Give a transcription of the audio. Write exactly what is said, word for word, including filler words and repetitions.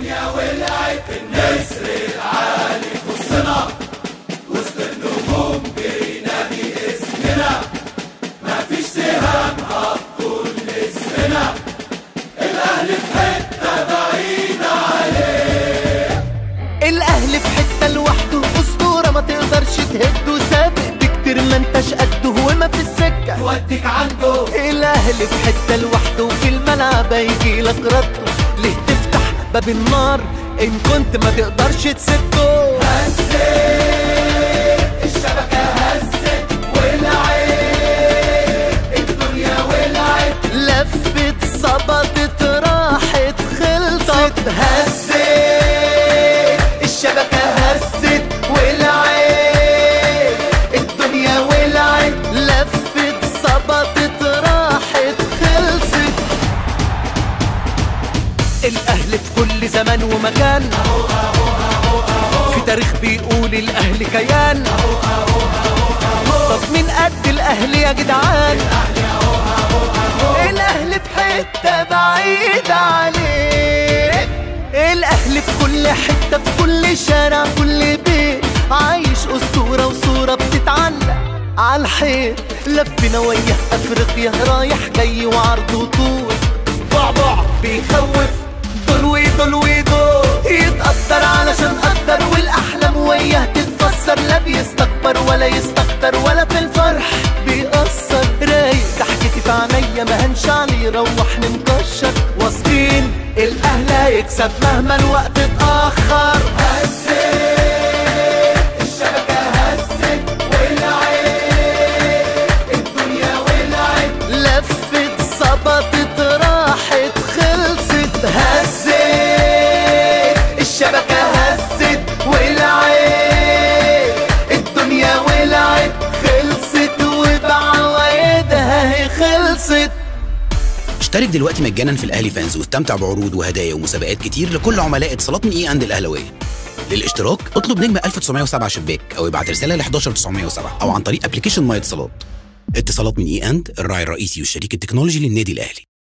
الدنيا ولعت النسر العالي في وسطنا، وسط النجوم بينادي اسمنا، مفيش سهام هتطول اسمنا، الاهلي في حته بعيده عليه. الاهلي في حته لوحده اسطوره ما تقدرش تهده، سابق بكتير ما انتش قده وما في السكه توديك عنده. الاهلي في حته لوحده وفي الملعب هيجيلك رده، ليه تفتح باب النار ان كنت ما تقدرش تسده. هزت الشبكه هزت ولعت الدنيا ولعت، لفت ظبطت راحت خلصت. هزت الشبكه هزت ولعت الدنيا ولعت، لفت ظبطت راحت خلصت. الاهلي في كل زمان ومكان، في تاريخ بيقول الاهلي كيان. طب مين قد الاهلي يا جدعان؟ الاهلي في حته بعيده عليك. الاهلي في كل حته في كل شارع كل بيت، عايش اسطوره وصوره بتتعلق عالحيط. لفنا وياه افريقيا رايح جاي وعرض وطول، بعبع بيخوف دول ودول ودول، يتقدر علشان قدر والاحلام وياه تتفسر، لا بيستكبر ولا يستكتر ولا في الفرح بيأثر. رايق ضحكتي في عينيا ما هنش عليه روحني مكشر، واثقين الاهلي هيكسب مهما الوقت اتأخر. هزت الشبكه هزت ولعت الدنيا ولعت، لفت ظبطت راحت خلصت. هزت الشبكه هزت ولعت الدنيا ولعت، خلصت وبعوايدها هي خلصت. اشترك دلوقتي مجانا في الاهلي فانز واستمتع بعروض وهدايا ومسابقات كتير لكل عملاء اتصالات من اي اند الاهلاويه. للاشتراك اطلب نجمه ألف وتسعمية وسبعة شباك او ابعت رساله ل أحد عشر تسعمية وسبعة او عن طريق ابلكيشن ماي اتصالات. اتصالات من اي اند الراعي الرئيسي والشريك التكنولوجي للنادي الاهلي.